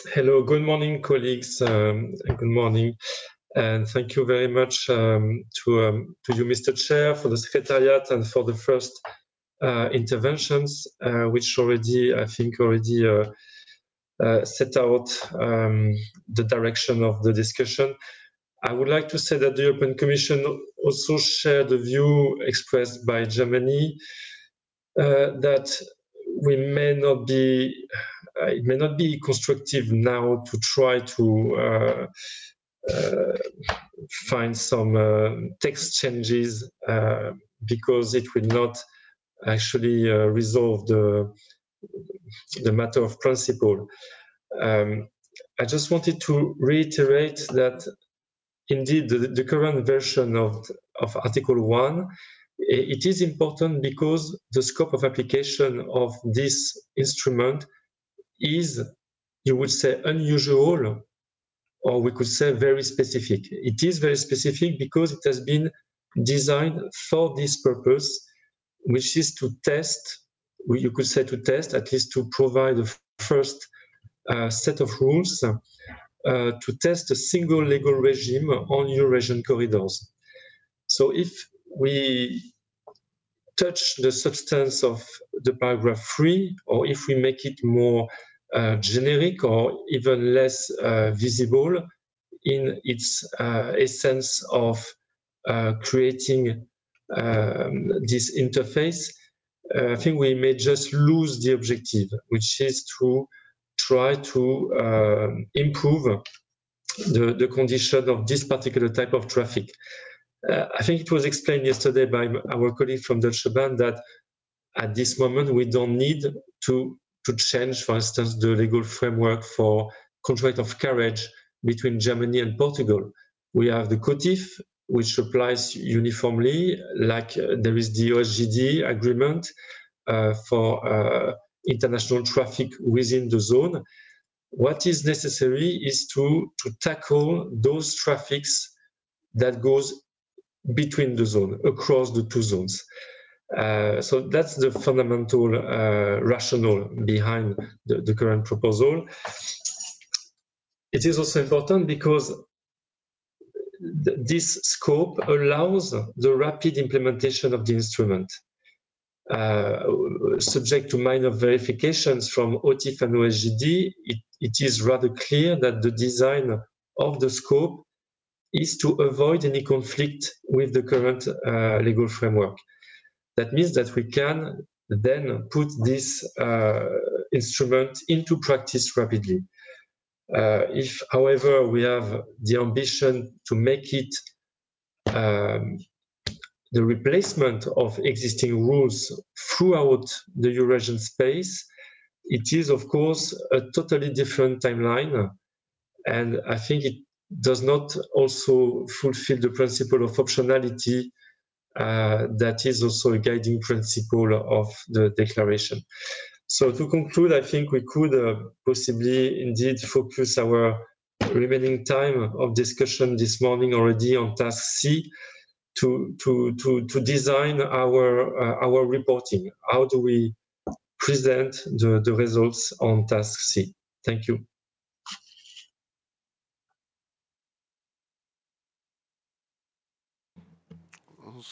Hello, good morning, colleagues. Good morning, and thank you very much to you, Mr. Chair, for the Secretariat and for the first interventions, which already, I think, set out the direction of the discussion. I would like to say that the European Commission also shared the view expressed by Germany that we may not be. It may not be constructive now to try to find some text changes because it will not actually resolve the matter of principle. I just wanted to reiterate that indeed the current version of Article 1, it is important because the scope of application of this instrument is, you would say, unusual, or we could say very specific. It is very specific because it has been designed for this purpose, which is to test, you could say to test, at least to provide a first set of rules to test a single legal regime on Eurasian corridors. So if we touch the substance of the paragraph 3, or if we make it more generic or even less visible in its essence of creating this interface, I think we may just lose the objective, which is to try to improve the condition of this particular type of traffic. I think it was explained yesterday by our colleague from Deutsche Bahn that at this moment we don't need to change, for instance, the legal framework for contract of carriage between Germany and Portugal. We have the COTIF, which applies uniformly, like there is the OSGD agreement for international traffic within the zone. What is necessary is to tackle those traffics that goes between the zone, across the two zones. So that's the fundamental rationale behind the current proposal. It is also important because this scope allows the rapid implementation of the instrument. Subject to minor verifications from OTIF and OSGD, it is rather clear that the design of the scope is to avoid any conflict with the current legal framework. That means that we can then put this instrument into practice rapidly. If, however, we have the ambition to make it the replacement of existing rules throughout the Eurasian space, it is, of course, a totally different timeline. And I think it does not also fulfill the principle of optionality that is also a guiding principle of the declaration. So to conclude, I think we could possibly indeed focus our remaining time of discussion this morning already on task C to design our reporting. How do we present the results on task C? Thank you.